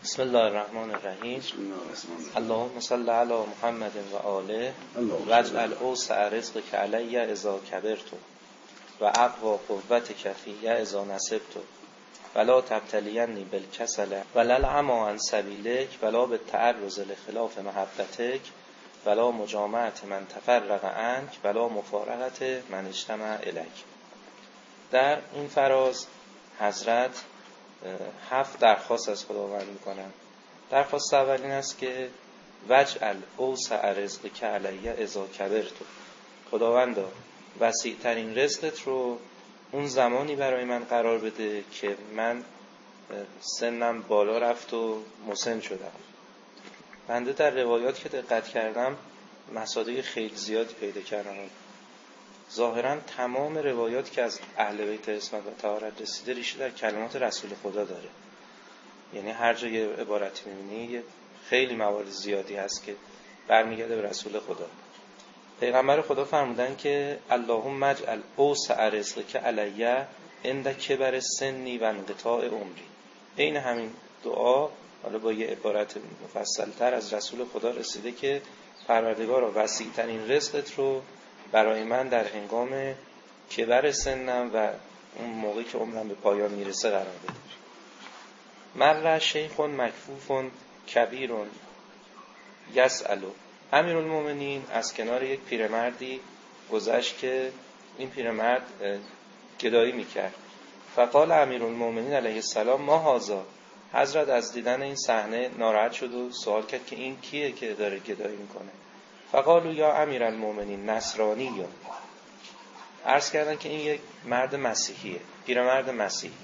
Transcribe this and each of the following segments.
بسم الله الرحمن الرحیم. اللهم صل علی محمد و آله واجعل اوسع رزقک علی اذا کبرت و اقوی قوتک فی اذا نصبت ولا تبتلینی بالکسل ولا العمی عن سبیلک ولا بالتعرض لخلاف محبتک ولا مجامعة من تفرق عنک ولا مفارقت من اجتمع الیک. در این فراز حضرت 7 درخواست از خداوند میکنن. درخواست اول این است که واجعل اوسع رزقک علی اذا کبرت، خداوندا وسیع ترین رزقت رو اون زمانی برای من قرار بده که من سنم بالا رفت و مسن شدم. بنده در روایات که دقت کردم مصادیق خیلی زیادی پیدا کردم. ظاهرا تمام روایات که از اهل بیت عصمت و طهارت رسیده ریشه در کلمات رسول خدا داره. یعنی هر جا یه عبارتی می‌بینی خیلی موارد زیادی هست که برمیگرده به رسول خدا. پیغمبر خدا فرمودن که اللهم اجعل اوسع رزقک علی عند کبر سنی و انقطاع عمری. این همین دعا حالا با یه عبارت مفصل‌تر از رسول خدا رسیده که پروردگارا وسیع ترین رزقت رو برای من در هنگام کبر سنم و اون موقعی که عمرم به پایان میرسه قرار بده. مر شیخ مکفوف کبیر یسأل، امیرالمومنین از کنار یک پیرمردی گذشت که این پیرمرد گدایی میکرد. فقال امیرالمومنین علیه السلام ما هذا، حضرت از دیدن این صحنه ناراحت شد و سوال کرد که این کیه که داره گدایی میکنه. فقالوا یا امیرالمومنین نصرانی، یا عرض کردن که این یک مرد مسیحیه، پیرمرد مسیحی.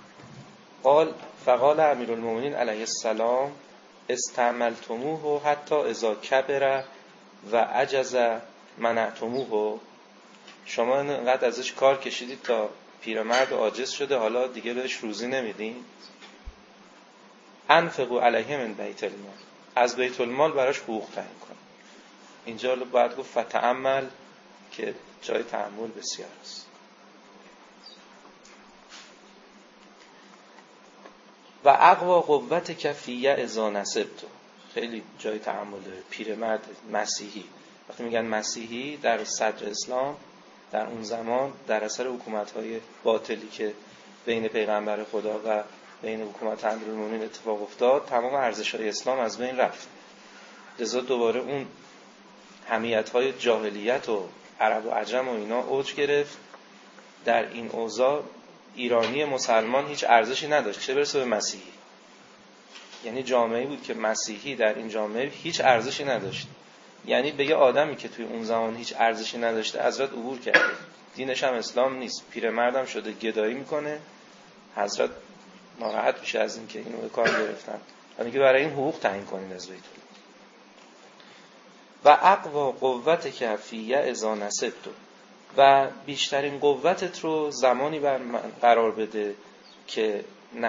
فقال امیرالمومنین علیه السلام استعملتموه حتی اذا کبر و عجز منعتموه، شما اینقدر ازش کار کشیدید تا پیرمرد عاجز شده حالا دیگه بهش روزی نمیدین. انفقوا علیه من بیت المال، از بیت المال براش حقوق تعیین کن. اینجا باید گفت فتأمل که جای تأمل بسیار است. و اقوا قوتک فی اذا نصبت، خیلی جای تأمل داره. پیرمرد مسیحی، وقتی میگن مسیحی در صدر اسلام در اون زمان در اثر حکومت‌های باطلی که بین پیغمبر خدا و بین حکومت امیرالمومنین اتفاق افتاد، تمام ارزش‌های اسلام از بین رفت. لذا دوباره اون حمیت‌های جاهلیت و عرب و عجم و اینا اوج گرفت. در این اوضاع ایرانی مسلمان هیچ ارزشی نداشت، چه برسه به مسیحی. یعنی جامعه‌ای بود که مسیحی در این جامعه هیچ ارزشی نداشت. یعنی به یه آدمی که توی اون زمان هیچ ارزشی نداشته حضرت عبور کرده، دینش هم اسلام نیست، پیرمردم شده گدایی میکنه، حضرت ناراحت میشه از این که اینو به کار گرفتن و میگه برای این حقوق تعیین کنین از بیت المال. و اقوا قوتک فی اذا نصبت، و بیشترین قوتت رو زمانی بر من قرار بده که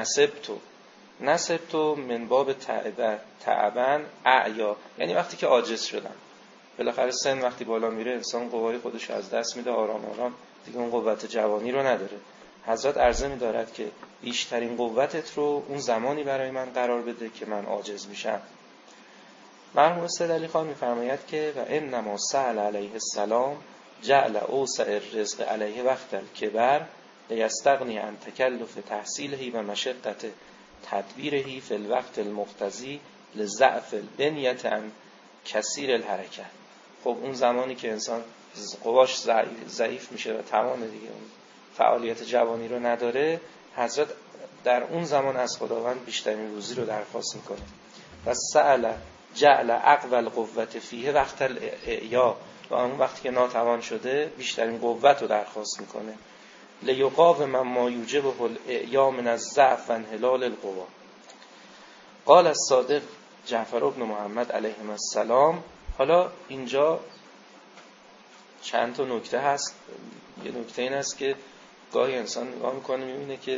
نصبت من باب تعبن اعیا، یعنی وقتی که عاجز شدم. بالاخره سن وقتی بالا میره انسان قوای خودش از دست میده، آرام آرام دیگه اون قوت جوانی رو نداره. حضرت عرضه می‌دارد که بیشترین قوتت رو اون زمانی برای من قرار بده که من عاجز میشم. مرحوم استاد علی خان می‌فرماید که و انما سأل علیه السلام جعل اوسع الرزق علیه وقت الکبر لیستغنی عن تکلف تحصیله و مشقت تدبیره فی الوقت المقتضی لضعف البنیة عن کثیر الحرکت. خب اون زمانی که انسان قواش ضعیف میشه و توان دیگه اون فعالیت جوانی رو نداره، حضرت در اون زمان از خداوند بیشترین روزی رو درخواست میکنه. و سأل جعل اقوى القوة فیه وقت الاعیا، و اون وقتی که ناتوان شده بیشترین قوت رو درخواست میکنه. لیقاوم ما یوجبه الاعیا من الضعف و انحلال القوا. قال الصادق جعفر بن محمد علیه السلام. حالا اینجا چند تا نکته هست. یه نکته این است که گاهی انسان نگاه میکنه میبینه که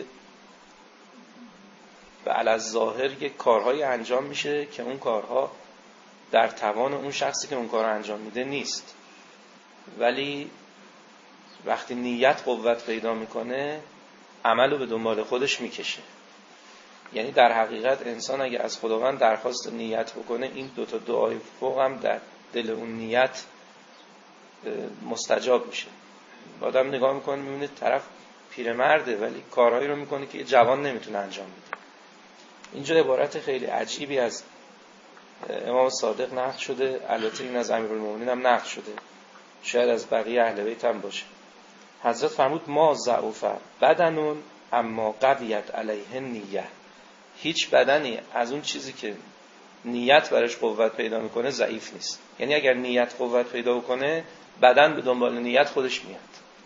به علی‌الظاهر یک کارهای انجام میشه که اون کارها در توان اون شخصی که اون کار انجام میده نیست، ولی وقتی نیت قوت پیدا میکنه عملو به دنبال خودش میکشه. یعنی در حقیقت انسان اگه از خداوند درخواست نیت بکنه، این دوتا دعای فوق هم در دل اون نیت مستجاب میشه. آدم نگاه میکنه میبینه طرف پیرمرده ولی کارهایی رو میکنه که جوان نمیتونه انجام بده. اینجا عبارت خیلی عجیبی از امام صادق نقل شده، البته این از امیرالمومنین هم نقل شده، شاید از بقیه اهل بیت هم باشه. حضرت فرمود ما ضعف بدنون اما قویت علیه نیه. هیچ بدنی از اون چیزی که نیت برش قوت پیدا میکنه ضعیف نیست. یعنی اگر نیت قوت پیدا کنه بدن به دنبال نیت خودش میاد.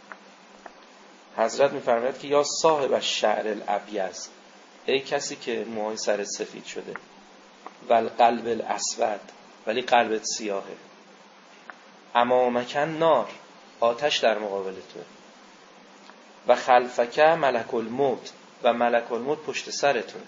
حضرت میفرماید که یا صاحب الشعر الابیض، ای کسی که موهای سر سفید شده، ول قلب الاسود، ولی قلبت سیاهه، امامک نار، آتش در مقابل توه، و خلفک ملک الموت، و ملک الموت پشت سرتونه.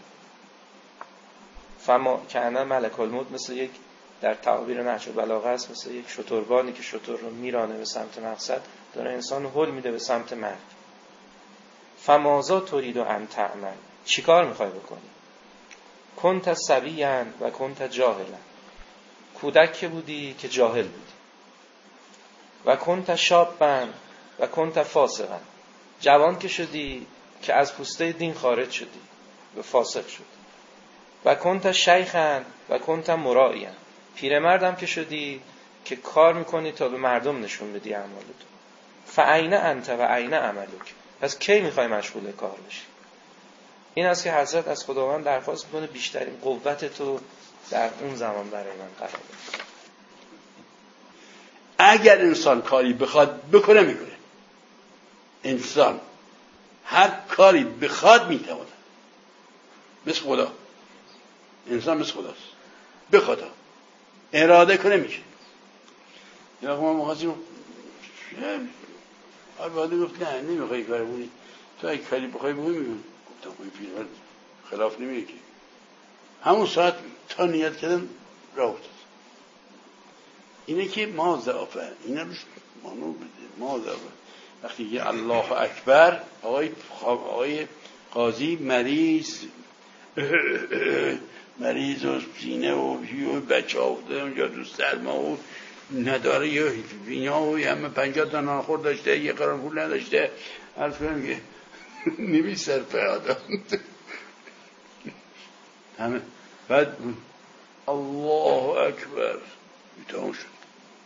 فما کأن ملک الموت مثل یک، در تعابیر نهج البلاغه است، مثل یک شتربانی که شتر رو میرانه به سمت مقصد، داره انسان هل میده به سمت مرگ. فمازا ترید ان تعمل، چیکار میخوای بکنی؟ کنت صبیا و کنت جاهلا، کودک که بودی که جاهل بودی، و کنت شابا و کنت فاسقا، جوان که شدی که از پوسته دین خارج شدی و فاسق شدی، و کنت شیخا و کنت مرائیا، پیرمردم که شدی که کار میکنی تا به مردم نشون بدی اعمالتو. فاین انت و این عملک، پس کی میخوای مشغول کار بشی؟ این است که حضرت از خداوند درخواست میکنه بیشترین قوت تو در اون زمان برای من قرار بده. اگر انسان کاری بخواد بکنه میکنه. انسان هر کاری بخواد میتونه، مثل خدا. انسان مثل خداست، به خدا اراده کنه میشه. یا ما مخواستیم آباده گفت نه نمیخوای کاری بکنی، تو اگه کاری بخوای بکنی میکنی. گفتم این پیرمرد خلاف نمیگه که. همون ساعت تا نیت کردن راه افتاد. اینه که ما ضعفه، اینا روش مانو بده. ما ضعفه وقتی که الله اکبر، آقای قاضی مریض و سینه و بچه ها افتاده اونجا تو سرما و نداره، یا بینا و همه 50 تا ناخور داشته، یه قرار پول نداشته، عرض کنم که نمی صرفه آدم همه. بعد الله اکبر تمام شد.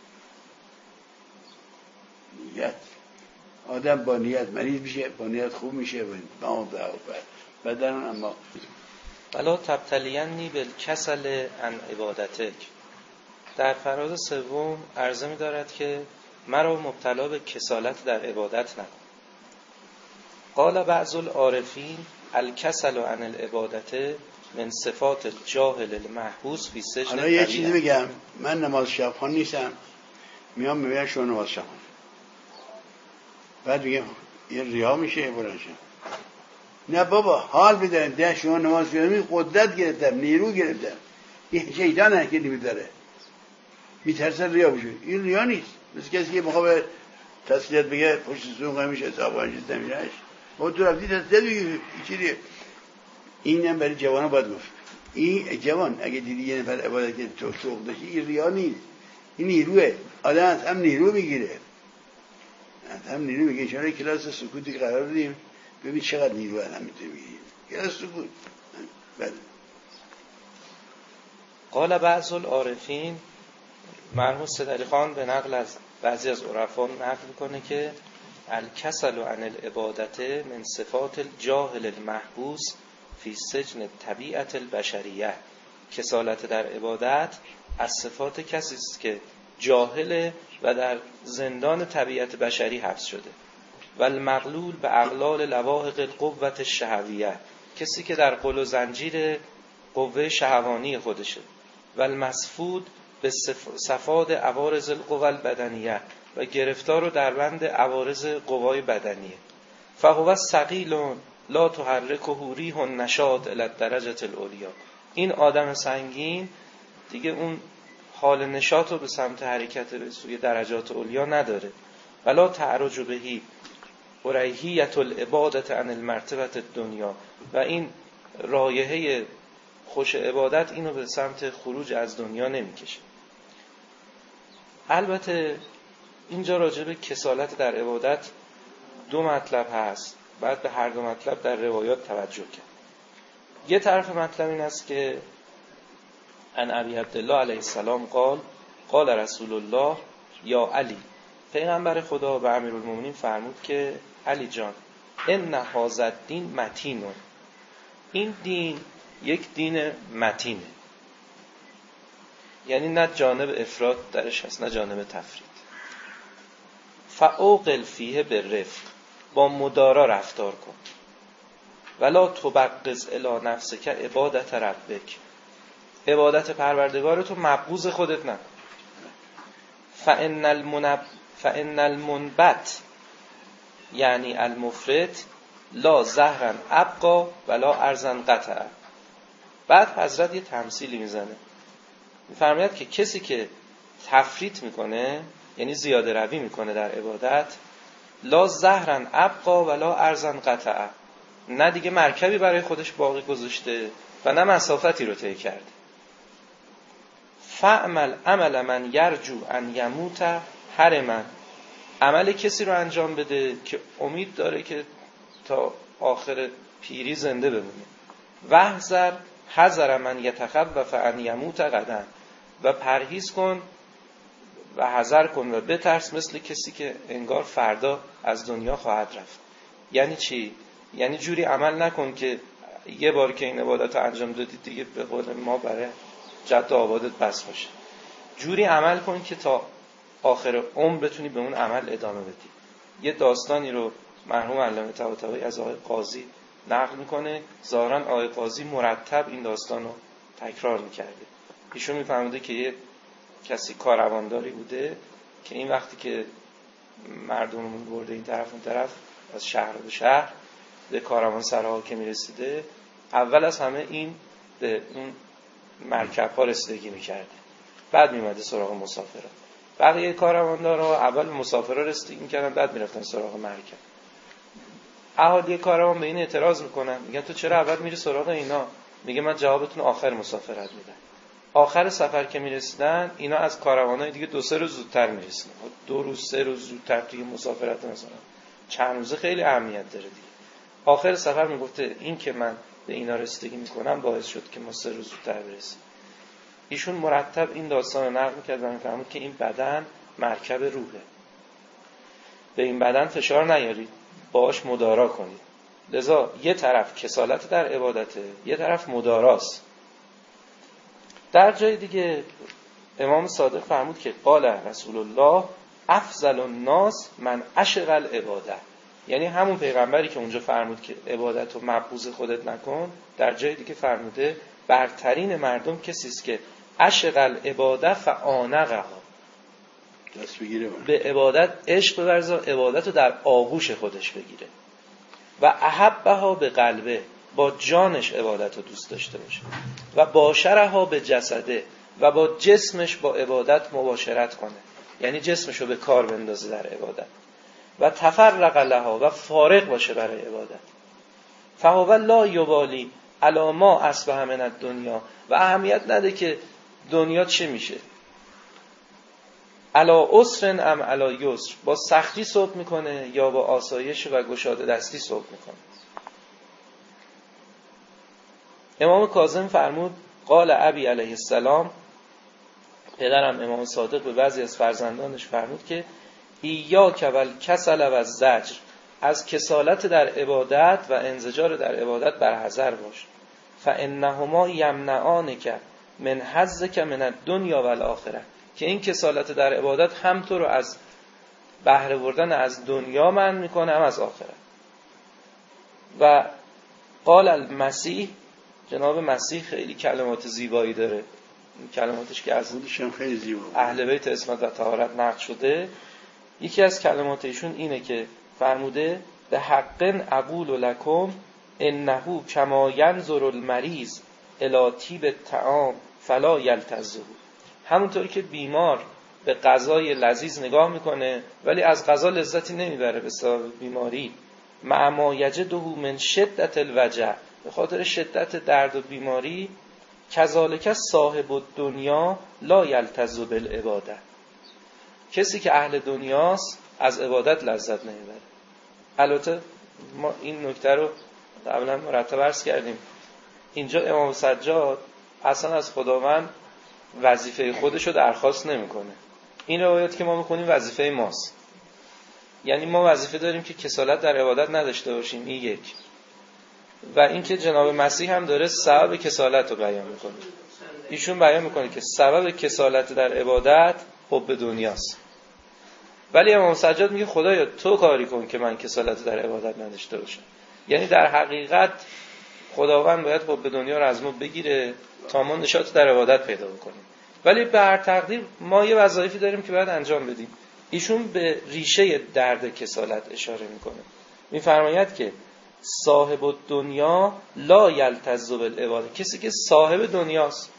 نیت، آدم با نیت مریض میشه، با نیت خوب میشه. با بدن اما ولا تبتلینی بالکسل عن عبادتک. در فراز سوم عرضه می دارد که مرا مبتلا به کسالت در عبادت نکن. قال بعض العارفین الکسل عن العبادت من صفات الجاهل المحبوس فی سجن. حالا یه چیزی بگم، من نماز شب خوان نیستم، میام میبینم شما نماز شب خوان، بعد میگم یه ریا میشه برنشه. نه بابا، حال بدارم ده شما نماز بیارم، قدرت گرفتم، نیرو گرفتم. این شیطان هرکی نمیداره، میترسن ریا بشه. این ریا نیست. مثل کسی که میخواه تسلیت بگه پشت سون قمیش حساب انجز نمیرهش، با تو رفتی تسلیت بگه چیه. این هم برای جوان باید گفت. این جوان اگه دیدی یه نفر عبادت که تو سوق داشتی، این ریا نیست، این نیروه. آدم از هم نیرو میگیره، از هم نیرو میگیره. شما کلاس سکوتی قرار دیم، ببین چقدر نیرو هم میتونه بگیریم. کلاس سکوت. بله. قال بعض العارفین، مرحوم سیدعلی خان به نقل از بعضی از عرفا نقل میکنه که الکسل عن العبادت من صفات الجاهل المحبوس فی سجن طبیعت البشریه. کسالت در عبادت از صفات کسی است که جاهل و در زندان طبیعت بشری حبس شده. و المغلول به اغلال لواحق القوة الشهویه، کسی که در قل و زنجیر قوه شهوانی خودشه. و المسفود به صفاد عوارض القوى البدنیه، و گرفتار و دربند عوارض قوای بدنیه. فهو ثقیل لا تحرکه ریح النشاط الی الدرجه العلیا. این آدم سنگین دیگه اون حال نشاط رو به سمت حرکت به سوی درجات علیا نداره. ولا تعرج بهی اریحیت العبادت عن المرتبه الدنیا. و این رایحه خوش عبادت اینو به سمت خروج از دنیا نمیکشه. البته اینجا راجع به کسالت در عبادت دو مطلب هست، بعد به هر دو مطلب در روایات توجه کرد. یه طرف مطلب این است که عن ابی عبدالله علیه السلام قال رسول الله یا علی، پیغمبر خدا به امیرالمومنین فرمود که علی جان، ان هذا الدین متین، این دین یک دین متینه، یعنی نه جانب افراط درش هست نه جانب تفرید. فاوقل فیه بالرفق، با مدارا رفتار کن. ولا تبغض الی نفسک عبادت ربک، عبادت پروردگارتو مبغوض خودت نکن. فان المنبت یعنی المفرط لا زهرا ابقا ولا ارزا قطع. بعد حضرت یه تمثیلی میزنه، میفرماید که کسی که تفریط میکنه یعنی زیاده روی میکنه در عبادت، لا زهرا ابقا ولا ارزا قطع، نه دیگه مرکبی برای خودش باقی گذاشته و نه مسافتی رو طی کرده. فعمل عمل من یرجو ان یموت حرما، عمل کسی رو انجام بده که امید داره که تا آخر پیری زنده بمونه. واحذر حذر من یتخوف ان یموت غدا، و پرهیز کن و حذر کن و بترس مثل کسی که انگار فردا از دنیا خواهد رفت. یعنی چی؟ یعنی جوری عمل نکن که یه بار که این عبادت رو انجام دادی دیگه به قول ما برای جد آبادت بس باشه. جوری عمل کن که تا آخر عمر بتونی به اون عمل ادامه بدی. یه داستانی رو مرحوم علامه طباطبایی از آقای قاضی نقل میکنه. ظاهرا آقای قاضی مرتب این داستان رو تکرار میکرده. ایشون میفهمده که یه کسی کاروانداری بوده که این وقتی که مردم برده این طرف اون طرف از شهر به شهر به کاروانسراها که میرسیده، اول از همه این به اون مرکب ها رسیدگی میکرده، بعد میمده سراغ مسافرها. بقیه کارواندارها اول مسافرها رسیدگی میکردن، بعد میرفتن سراغ مرکب. اهالی کاروان به این اعتراض میکنن، میگن تو چرا اول میری سراغ اینا؟ میگه من جوابتون آخر مسافرت میدم. آخر سفر که میرسیدن اینا از کاروانای دیگه 2-3 روز زودتر میرسیدن. 2 روز 3 روز زودتر توی مسافرت مثلا چند روزه خیلی اهمیت داره دیگه. آخر سفر میگفته این که من به اینا رسیدگی میکنم باعث شد که ما 3 روز زودتر برسیم. ایشون مرتب این داستان رو نقل میکرد و میفهمید که این بدن مرکب روحه، به این بدن فشار نیارید، باهاش مدارا کنید. لذا یه طرف کسالت در عبادته، یه طرف مداراست. در جای دیگه امام صادق فرمود که قال رسول الله افضل الناس من عشق العباده، یعنی همون پیغمبری که اونجا فرمود که عبادت رو مبغوض خودت نکن، در جای دیگه فرموده برترین مردم کسی است که عشق العباده فآنقها، دست بگیره به عبادت عشق بورزه، عبادت رو در آغوش خودش بگیره و احبها به قلبه، با جانش عبادت رو دوست داشته باشه و باشرها به جسده، و با جسمش با عبادت مباشرت کنه، یعنی جسمش رو به کار بندازه در عبادت و تفرق لها و فارغ باشه برای عبادت. فهو لا یبالی علی ما اصبح من الدنیا، و اهمیت نده که دنیا چه میشه، علی عسر ام علی یسر، با سختی صبح میکنه یا با آسایش و گشاده دستی صبح میکنه. امام کاظم فرمود قال ابی علیه السلام، پدرم امام صادق به بعضی از فرزندانش فرمود که ایاک والکسل والزجر، از کسالت در عبادت و انزجار در عبادت برحذر باش. فانهما یمنعانک من حظک من الدنیا والآخره، که این کسالت در عبادت هم تو رو از بهره بردن از دنیا منع میکنه هم از آخرت. و قال المسیح، جناب مسیح خیلی کلمات زیبایی داره، این کلماتش که از خیلی زیبا اهل بیت عصمت و طهارت نقل شده. یکی از کلمات ایشون اینه که فرموده به حق اقول لکم انه کما ینظر المریض الی طیب الطعام فلا یلتذه، همونطوری که بیمار به غذای لذیذ نگاه میکنه ولی از غذا لذتی نمیبره به سبب بیماری، مع ما یجده من شدت الوجع، به خاطر شدت درد و بیماری کذالک صاحب الدنیا لا یلتذ بالعباده. کسی که اهل دنیاست از عبادت لذت نمیبره. البته ما این نکته رو قبلا مرتب عرض کردیم. اینجا امام سجاد اصلا از خداوند وظیفه خودش رو درخواست نمیکنه. این روایت که ما میخونیم وظیفه ماست. یعنی ما وظیفه داریم که کسالت در عبادت نداشته باشیم، این یک. و اینکه جناب مسیح هم داره سبب کسالت رو بیان میکنه. ایشون بیان میکنه که سبب کسالت در عبادت حب دنیاست. ولی امام سجاد میگه خدایا تو کاری کن که من کسالت در عبادت نداشته باشم. یعنی در حقیقت خداوند باید حب دنیا رو از ما بگیره تا ما نشاط در عبادت پیدا بکنیم. ولی به هر تقدیر ما یه وظایفی داریم که باید انجام بدیم. ایشون به ریشه درد کسالت اشاره میکنه. میفرماید که صاحب الدنیا لا یلتذ بالعباده. کسی که صاحب دنیاست،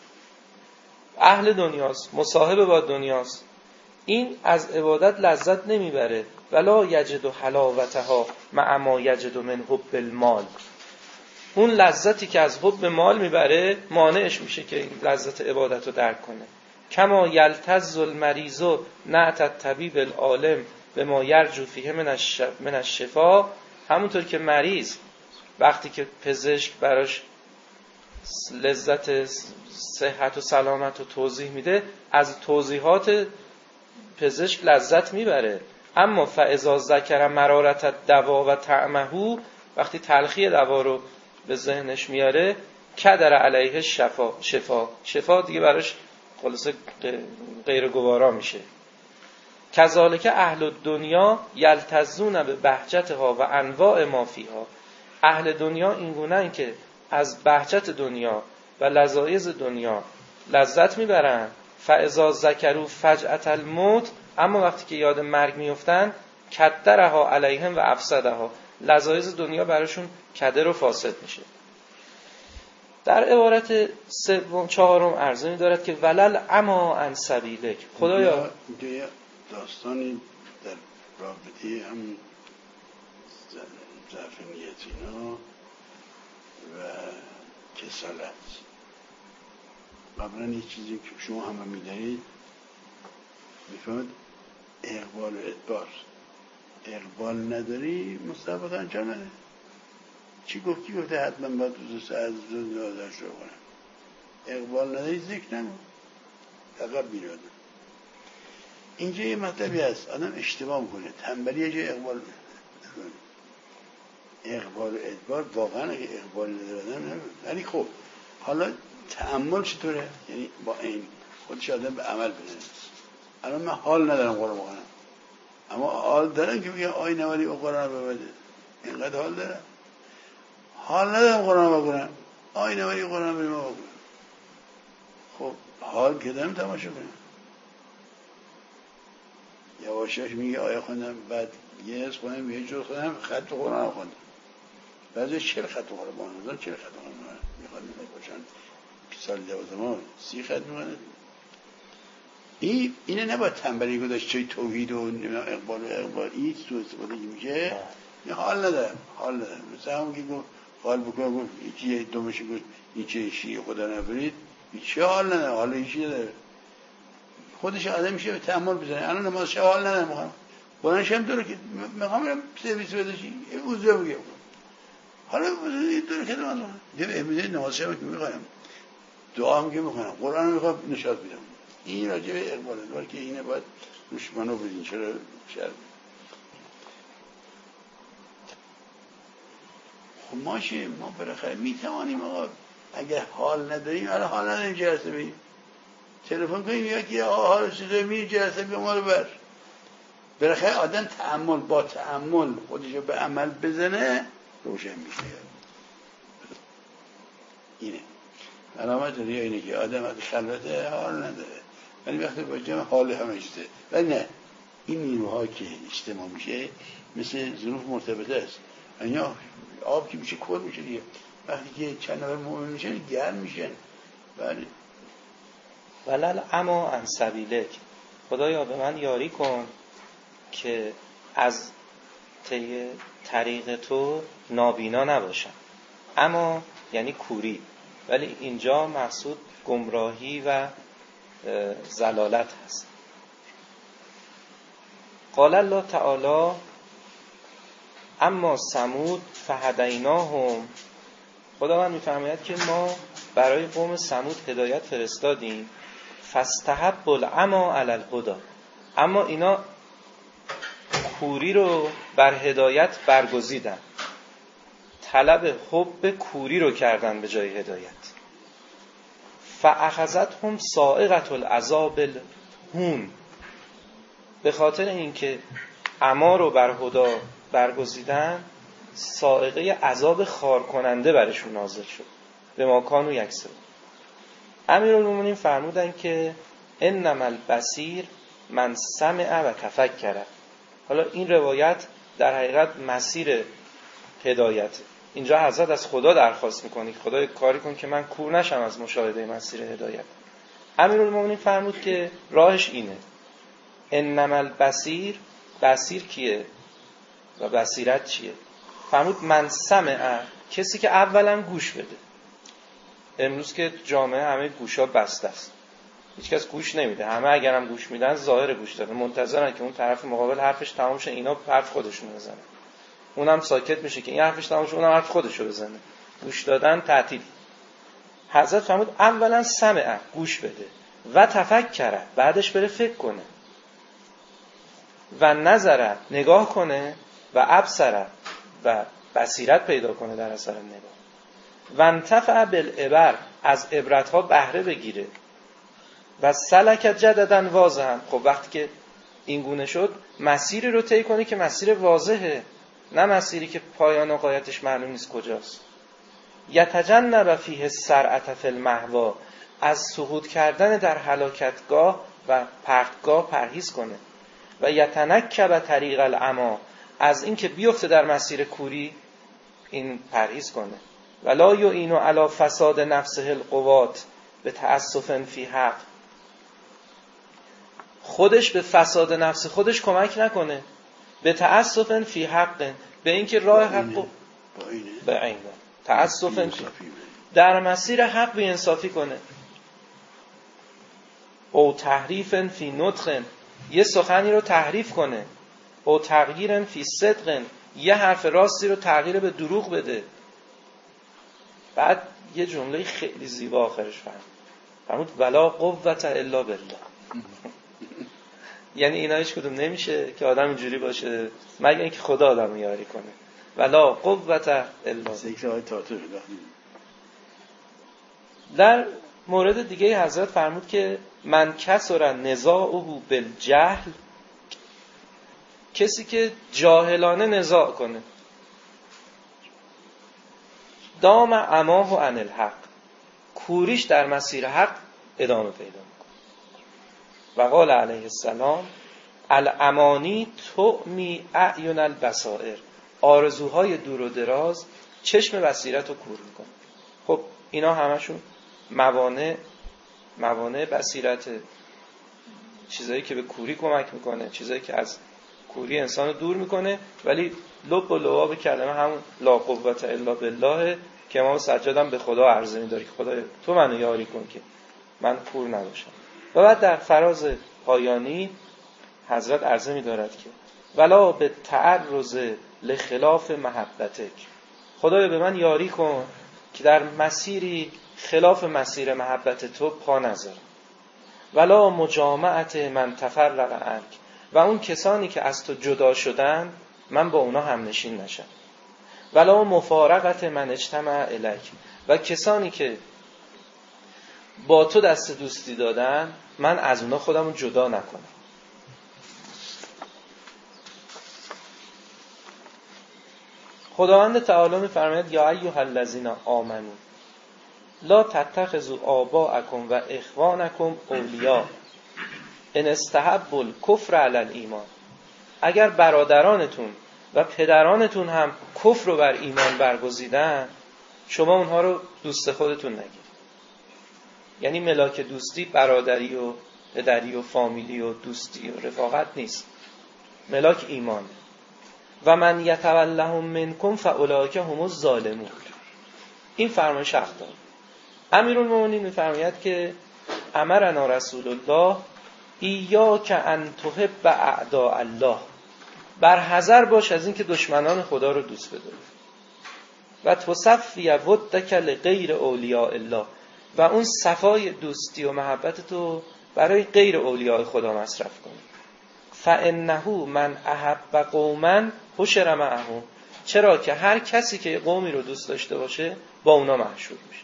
اهل دنیاست، مصاحب با دنیاست، این از عبادت لذت نمیبره. ولا یجد حلاوتها مع ما یجد من حب المال. اون لذتی که از حب مال میبره مانعش میشه که این لذت عبادت رو درک کنه. کما یلتذ المریض نعت الطبیب العالم بما یرجو فیه من الشفا. همونطور که مریض وقتی که پزشک براش لذت صحت و سلامت رو توضیح میده از توضیحات پزشک لذت میبره. اما فاذا ذکر مرارت الدوا و طعمه، وقتی تلخی دوا رو به ذهنش میاره کدر علیه شفا دیگه براش خلاصه غیر گوارا میشه. کذالک اهل الدنیا یلتذون به بهجتها و انواع ما فیها. اهل دنیا اینگونن که از بهجت دنیا و لذایذ دنیا لذت میبرن. فاذا ذکروا فجأة الموت، اما وقتی که یاد مرگ میفتن کدرها علیهم و افسدها، لذایذ دنیا براشون کدر و فاسد میشه. در عبارت سوم چهارم عرضه می‌دارد که ولل اما عن سبیلک. خدایا اینجا داستانی در رابطه هم ضعف نیتینا و کسالت. قبلا یه چیزی که شما همه می‌دارید می‌فهمید اقبال و ادبار. اقبال نداری مصابت انجام نده. چی گفته حتما باید از دنیا داشته کنم. اقبال نداری ذکر نگو، عقب میرادم. اینجا یه مطلبی هست آدم اشتباه میکنه، تنبلی یه جای اقبال نکنه. اقبال و ادبار واقعا اگه اقبال ندارم، ولی خب حالا تأمل چطوره؟ یعنی با این خودش آدم به عمل بزنه. الان من حال ندارم قرآن بخونم، اما حال دارم که بگم آی نوالی او قرآن ببده. اینقدر حال دارم. حال ندارم قرآن بکنم، آی نوالی قرآن بریم بکنم. خب حال که دارم تماشا کنم. یواشاش میگه آیا خوندم، بعد یه از خوندم، یه جور خوندم، خط قرآن خوندم. بعضی 40 خط قرآن بانوزان 40 خط قرآن میخواد باشن سال 12 30 خط میخواد. اینه نباید تنبلی گذاشت چه توحید و اقبال این سو استفاده میشه. این حال ندارم مثلا همون که گفت حال بکنم، گفت یکی دومشی گفت این چه شیعه خدا نبرید، چه حال ندارم، حال ایشی نداره. خودش آدم میشه به تأمل بزنه. الان نمازش حال ندارم میخوام قرآنش هم داره که میخوام برم سرویس بداشی یه وضوع بگم، حالا یه داره که نماز بخونم، یه امیده نمازش هم که میخوام، دعا هم که میخونم، قرآن هم میخوام نشاط بدم. این راجع به اقبال ادبار که اینه باید روشمانو بدین. چرا شرط خب ماشه ما بالاخره میتوانیم آقا اگر حال نداریم، حالا حال نداریم جلسه بریم تلفن کنیم یکی حال چیزایی میری جلسه بیا ما رو بر. بالاخره آدم با تأمل خودشو به عمل بزنه روشن میشه. اینه علامت ریا اینه که آدم از خلوت حال نداره، ولی وقتی با جمع حال همه اشته. ولی نه، این نیروها که اجتماع میشه مثل ظروف مرتبطه است. اینا آب که میشه کور میشه دیگه. وقتی که چند نفر مؤمن میشن گرم میشن. بله. ولل اما عن سبیلک. خدایا به من یاری کن که از طی طریق تو نابینا نباشم. اما یعنی کوری، ولی اینجا مقصود گمراهی و ضلالت هست. قال الله تعالی اما ثمود فهدیناهم، خداوند میفرماید که ما برای قوم ثمود هدایت فرستادیم. فاستحبوا العمی علی الهدی، اما اینا کوری رو بر هدایت برگزیدن، طلب حب کوری رو کردن به جای هدایت. فاخذتهم صاعقة العذاب الهون، به خاطر اینکه عمی رو بر هدی برگزیدن، صاعقه عذاب خار کننده برشون نازل شد. به ما کانوا یکسبون. امیرالمومنین فرمودن که انما البصیر من سمع و تفکر. حالا این روایت در حقیقت مسیر هدایت. اینجا حضرت از خدا درخواست میکنه که خدا کاری کن که من کور نشم از مشاهده مسیر هدایت. امیرالمومنین فرمود که راهش اینه. انما البصیر، بصیر کیه و بصیرت چیه؟ فرمود من سمع، کسی که اولا گوش بده. امروز که جامعه همه گوشا بسته است، هیچ کس گوش نمیده. همه اگرم گوش میدن ظاهر گوش دادن، منتظرن که اون طرف مقابل حرفش تمام شه اینا حرف خودشون بزنن، اونم ساکت میشه که این حرفش تمام شه اونم حرف خودشو بزنه. گوش دادن تعطیل. حضرت فرمود اولا سمع، گوش بده، و تفکر، بعدش بره فکر کنه، و نظر، نگاه کنه، و ابصر، و بصیرت پیدا کنه در اثر نگاه، و انتفع بالعبر، از عبرتها بهره بگیره، و سلک جددن واضحا. خب وقتی که این گونه شد مسیری رو طی کنه که مسیر واضحه، نه مسیری که پایان و غایتش معلوم نیست کجاست. یتجنب فیه السرعة فی المهوا، از سقوط کردن در هلاکتگاه و پرتگاه پرهیز کنه. و یتنکب طریق العمی، از این که بیفته در مسیر کوری این پرهیز کنه. ولا یعین علی فساد نفسه القوات به تأسف فی حق، خودش به فساد نفس خودش کمک نکنه. به تأسف فی حق، به اینکه راه حق به عین تأسف در مسیر حق بی انصافی کنه. او تحریف فی نطق، یه سخنی رو تحریف کنه. او تغییر فی صدق، یه حرف راستی رو تغییر به دروغ بده. بعد یه جمله خیلی زیبا آخرش فرمود ولا قوة الا بالله. یعنی اینا هیچ کدوم نمیشه که آدم اینجوری باشه مگر اینکه خدا آدمو یاری کنه. ولا قوة الا بالله. در مورد دیگه حضرت فرمود که من کسر نزاعه بالجهل، کسی که جاهلانه نزاع کنه، دام عماه عن الحق، کوریش در مسیر حق ادامه پیدا میکنه. و قال علیه السلام الامانی تعمی اعین البصائر، آرزوهای دور و دراز چشم بصیرت رو کور میکنه. خب اینا همشون موانع بصیرت، چیزایی که به کوری کمک میکنه، چیزایی که از کوری انسان رو دور میکنه. ولی لب و لعاب کلمه همون لا قوة الا بالله که امام سجاد هم به خدا عرضه می‌داره که خدای تو منو یاری کن که من کور نباشم. و بعد در فراز پایانی حضرت عرضه می‌دارد که ولا به تعرض لخلاف محبتک، خدای به من یاری کن که در مسیری خلاف مسیر محبت تو پا نذارم. ولا مجامعت من تفرق عنک، و اون کسانی که از تو جدا شدن من با اونا هم نشین نشم. ولا مفارقت من اجتمع الیک، و کسانی که با تو دست دوستی دادن من از اونا خودمو جدا نکنم. خداوند تعالی می‌فرماید یا ایها الذین آمنو لا تتخذوا آباءکم و اخوانکم اولیاء ان استحبوا الکفر علی الایمان، اگر برادرانتون و پدرانتون هم کفر رو بر ایمان برگزیدن شما اونها رو دوست خودتون نگیرید. یعنی ملاک دوستی برادری و پدری و فامیلی و دوستی و رفاقت نیست، ملاک ایمان. و من یتولهم منکم فاولئک هم الظالمون، این فرمایش حق داره. امیرالمومنین می‌فرماید که امرنا رسول الله ایاک ان تحب اعداء الله، بر حذر باش از اینکه دشمنان خدا رو دوست بداری، و تصفی ودک لغیر اولیاء الله، و اون صفای دوستی و محبت تو برای غیر اولیاء خدا مصرف کنی. فانه من احب قوما حشر معهم، چرا که هر کسی که قومی رو دوست داشته باشه با اونا محشور میشه.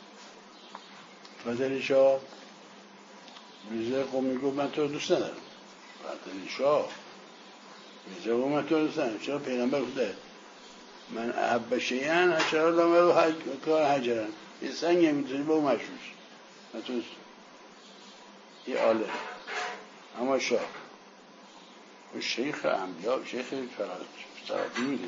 مثلا شاه میرزا قومی گفت من تو رو دوست ندارم، مثلا شاه میرزا قومی من تو رو دوست ندارم، چرا پیغمبر گفته من احب شیئا حشر الله له کار حجرا، یه سنگ میتونی با اون محشور شی، من تو یه آله. اما شاه و شیخ انبیا، شیخ فرادی میده،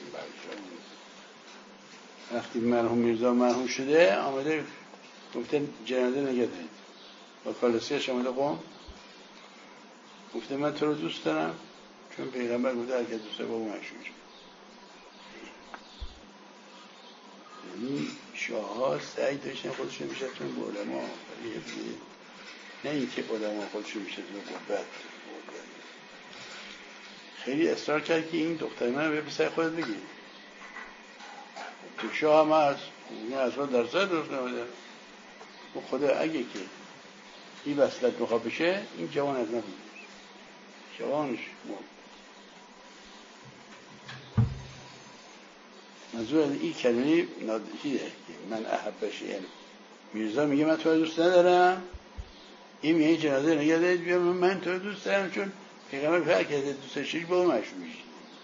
وقتی مرحوم میرزا مرحوم شده آمده گفته جنازه نگه دارید، با کالسیش آمده قوم گفته من تو رو دوست دارم چون پیغمبر گفته هر که دوست داره با اون محشور شد. یعنی شاه ها سعی داشتن خودشون میشه تون به علما، نه اینکه علما خودشون میشه تون قربت. خیلی اصرار کرد که این دختر من به پسر خودت بگی تو شاه هم هست، این اصلا در سر درست نمیده. خدا اگه که این وصلت بخواه بشه این جوان از نبود، جوانش مرد. منظور این کلمه نادیده که من احبش، یعنی میرزا میگه من تو رو دوست ندارم، این میگه جنازه نگه دارید بیا من تو رو دوست دارم چون پیغمبر هر کسی دوست داشته با اون محشور میشه.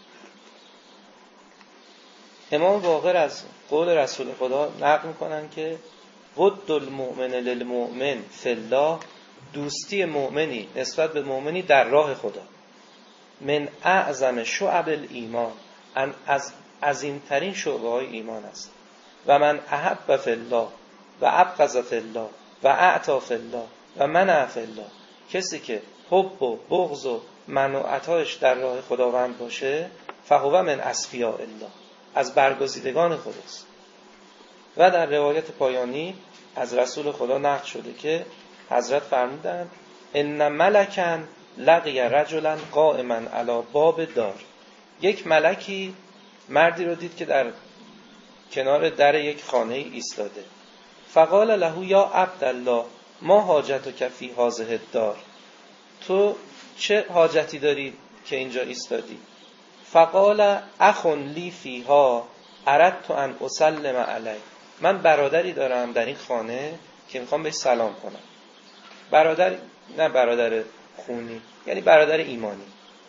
امام باقر از قول رسول خدا نقل میکنن که ود المؤمن للمؤمن فی الله، دوستی مؤمنی نسبت به مؤمنی در راه خدا، من اعظم شعب الایمان، از عظیمترین شعبه های ایمان است. و من احب فی الله و ابغض فی الله و اعطا فی الله و منع فی الله، کسی که حب و بغض و منع و عطاش در راه خداوند باشه فهو من اصفیاء الله، از برگزیدگان خداست. و در روایت پایانی از رسول خدا نقل شده که حضرت فرمودند ان ملکا لقی رجلا قائما علی باب دار، یک ملکی مردی رو دید که در کنار در یک خانه ایستاده. فقال له یا عبدالله ما حاجتک فی هذه الدار، تو چه حاجتی داری که اینجا ایستادی؟ فقال اخ لی فیها اردت ان اسلم علی، من برادری دارم در این خانه که میخوام بهش سلام کنم. برادر نه برادر خونی، یعنی برادر ایمانی.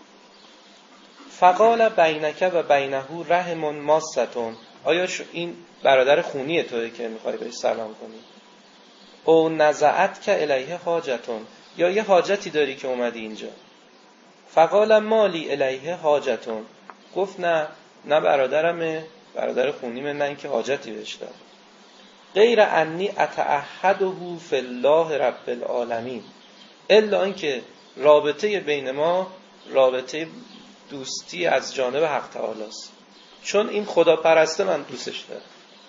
فقال بینک و بینه رحم ماستون، آیا این برادر خونی توئه که میخوای بهش سلام کنی؟ او نزعت که الیه حاجتون، یا یه حاجتی داری که اومدی اینجا؟ فقال مالی الیه حاجتون، گفت نه برادرمه، برادر خونیمه، نه اینکه حاجتی بهش دارم. غیر انی اتعهده فی الله رب العالمین، الا اینکه رابطه بین ما رابطه دوستی از جانب حق تعالی است، چون این خدا پرسته من دوستش دارم.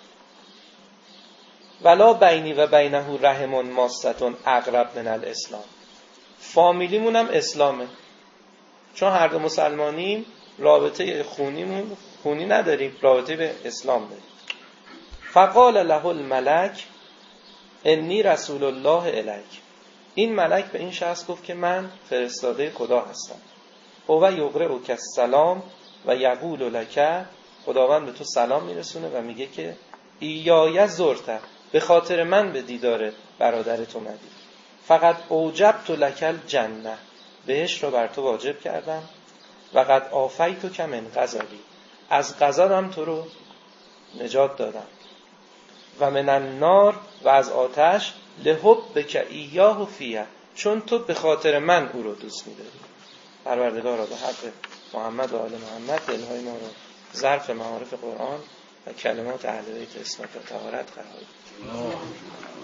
ولا بینی و بینه رحم ماستون اقرب من الاسلام، فامیلیمون هم اسلامه، چون هر دو مسلمانیم، رابطه خونی نداریم، رابطه به اسلام داریم. فقال له الملک انی رسول الله الیک، این ملک به این شخص گفت که من فرستاده خدا هستم. هو یقرئک السلام و یقول لک، خداوند به تو سلام میرسونه و میگه که ایای زرت، به خاطر من به دیدار برادرت اومدی. فقط اوجبت لک الجنه، بهشت رو بر تو واجب کردم. و قد آفیتک من غضبی، از غضبم تو رو نجات دادم. و من النار، و از آتش، لحبک ایاه فیه، چون تو به خاطر من او رو دوست می‌داری. پروردگارا به حق محمد و آل محمد دلهای ما رو ظرف معارف قرآن و کلمات اهل بیت عصمت و طهارت قرار بده.